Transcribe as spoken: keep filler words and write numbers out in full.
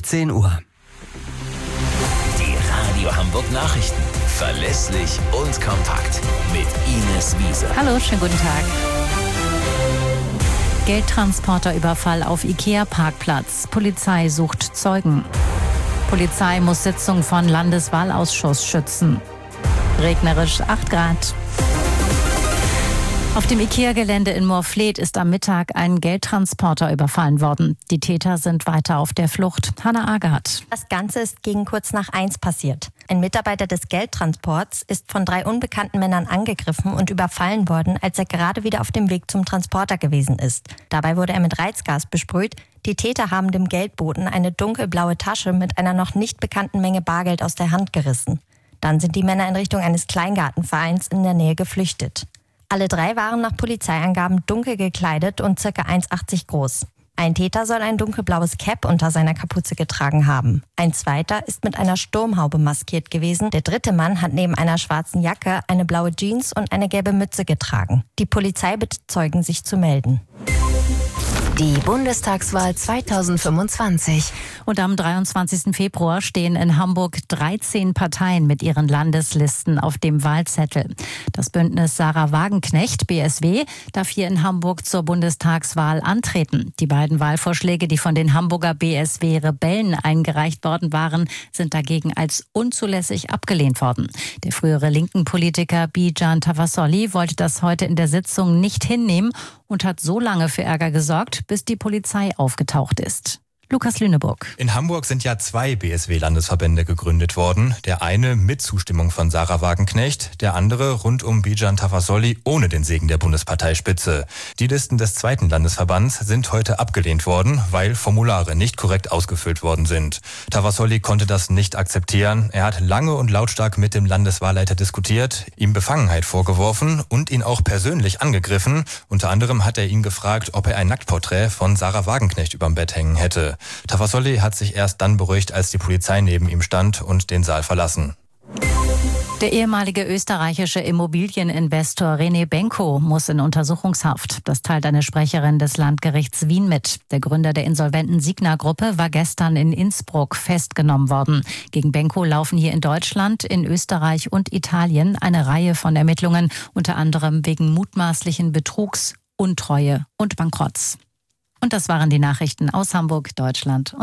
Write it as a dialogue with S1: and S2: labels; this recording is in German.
S1: zehn Uhr.
S2: Die Radio Hamburg Nachrichten. Verlässlich und kompakt. Mit Ines Wiese.
S3: Hallo, schönen guten Tag. Geldtransporterüberfall auf IKEA-Parkplatz. Polizei sucht Zeugen. Polizei muss Sitzung von Landeswahlausschuss schützen. Regnerisch acht Grad. Auf dem IKEA-Gelände in Moorfleet ist am Mittag ein Geldtransporter überfallen worden. Die Täter sind weiter auf der Flucht. Hannah Agard.
S4: Das Ganze ist gegen kurz nach eins passiert. Ein Mitarbeiter des Geldtransports ist von drei unbekannten Männern angegriffen und überfallen worden, als er gerade wieder auf dem Weg zum Transporter gewesen ist. Dabei wurde er mit Reizgas besprüht. Die Täter haben dem Geldboten eine dunkelblaue Tasche mit einer noch nicht bekannten Menge Bargeld aus der Hand gerissen. Dann sind die Männer in Richtung eines Kleingartenvereins in der Nähe geflüchtet. Alle drei waren nach Polizeiangaben dunkel gekleidet und ca. eins Komma achtzig groß. Ein Täter soll ein dunkelblaues Cap unter seiner Kapuze getragen haben. Ein zweiter ist mit einer Sturmhaube maskiert gewesen. Der dritte Mann hat neben einer schwarzen Jacke eine blaue Jeans und eine gelbe Mütze getragen. Die Polizei bittet Zeugen, sich zu melden.
S5: Die Bundestagswahl zweitausendfünfundzwanzig.
S3: Und am dreiundzwanzigsten Februar stehen in Hamburg dreizehn Parteien mit ihren Landeslisten auf dem Wahlzettel. Das Bündnis Sarah Wagenknecht, B S W, darf hier in Hamburg zur Bundestagswahl antreten. Die beiden Wahlvorschläge, die von den Hamburger B S W-Rebellen eingereicht worden waren, sind dagegen als unzulässig abgelehnt worden. Der frühere linken Politiker Bijan Tavasoli wollte das heute in der Sitzung nicht hinnehmen und hat so lange für Ärger gesorgt, bis die Polizei aufgetaucht ist. Lukas Lüneburg.
S6: In Hamburg sind ja zwei B S W-Landesverbände gegründet worden. Der eine mit Zustimmung von Sarah Wagenknecht, der andere rund um Bijan Tavasoli ohne den Segen der Bundesparteispitze. Die Listen des zweiten Landesverbands sind heute abgelehnt worden, weil Formulare nicht korrekt ausgefüllt worden sind. Tavasoli konnte das nicht akzeptieren. Er hat lange und lautstark mit dem Landeswahlleiter diskutiert, ihm Befangenheit vorgeworfen und ihn auch persönlich angegriffen. Unter anderem hat er ihn gefragt, ob er ein Nacktporträt von Sarah Wagenknecht überm Bett hängen hätte. Tavasoli hat sich erst dann beruhigt, als die Polizei neben ihm stand und den Saal verlassen.
S3: Der ehemalige österreichische Immobilieninvestor René Benko muss in Untersuchungshaft. Das teilt eine Sprecherin des Landgerichts Wien mit. Der Gründer der insolventen Signa-Gruppe war gestern in Innsbruck festgenommen worden. Gegen Benko laufen hier in Deutschland, in Österreich und Italien eine Reihe von Ermittlungen, unter anderem wegen mutmaßlichen Betrugs, Untreue und Bankrotts. Und das waren die Nachrichten aus Hamburg, Deutschland.